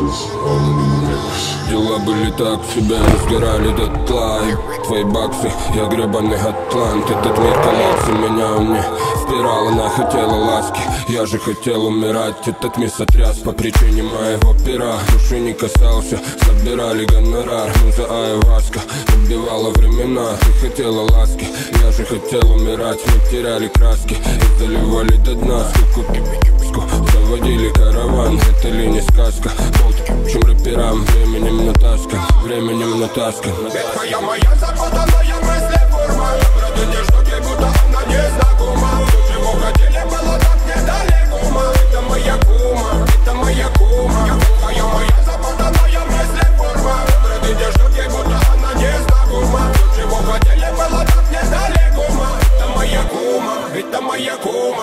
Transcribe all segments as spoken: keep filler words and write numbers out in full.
Дела были так себе, сгорали дотла. Твои баксы, я гребаный атлант. Этот мир кололся, меня не спирал. Она хотела ласки, я же хотел умирать. Этот мир сотряс по причине моего пера. Души не касался, собирали гонорар. Муза айваска убивала времена. Ты хотела ласки, я же хотел умирать. Мы теряли краски и заливали до дна. Скуку, заводили караван, это ли не сказка? Болт, чем рэперам, временем натаскан, временем натаскан. Ветхая моя запутанная мысли форма. Доброты не ждут, ей будто она незнакома. Все, чего хотели, было так недалеко. Это моя кума, это моя кума. Ветхая моя запутанная мысли форма. Доброты не ждут, ей будто она незнакома. Все, чего хотели, было так недалеко. Это моя кума, это моя кума.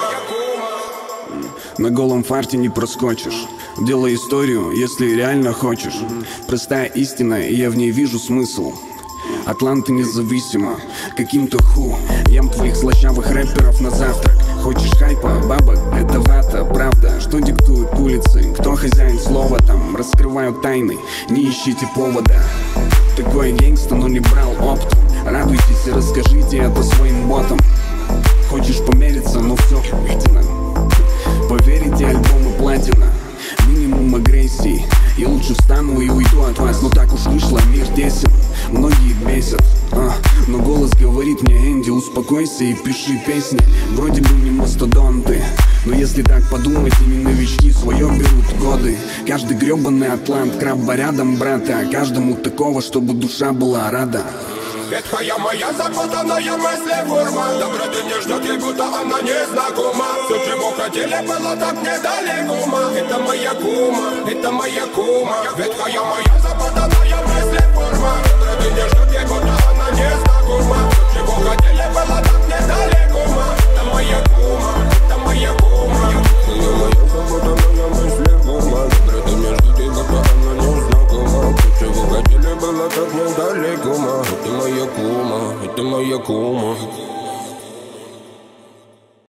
На голом фарте не проскочишь. Делай историю, если реально хочешь. Простая истина, и я в ней вижу смысл. Атланта независима, каким-то ху. Ем твоих слащавых рэперов на завтрак. Хочешь хайпа, бабок, это вата, правда. Что диктуют улицы, кто хозяин слова там. Раскрываю тайны, не ищите повода. Такой гангста, но не брал опт. Радуйтесь и расскажите это своим ботам. Хочешь помериться, но все видно. Поверите, альбомы платина. Минимум агрессии. И лучше встану и уйду от вас. Но так уж вышло, мир тесен. Многие бесят, а, но голос говорит мне: Энди, успокойся и пиши песни. Вроде бы не мастодонты, но если так подумать, ими новички свое берут годы. Каждый гребаный атлант, крабба рядом, брата. Каждому такого, чтобы душа была рада. Ветхая моя запутанная мысли форма. Доброты не ждет, ей будто она незнакома. Все, чего хотели, было так недалеко. Это моя кума, это моя кума. Ветхая моя запутанная мысли форма. Доброты не ждет, ей будто она незнакома. Все, чего хотели, было так недалеко. Это моя кума, это моя кума. Ветхая моя запутанная мысли форма. Доброты не ждет, ей будто она незнакома. Все, чего хотели, было так недалеко. Это моя кума, это моя кума.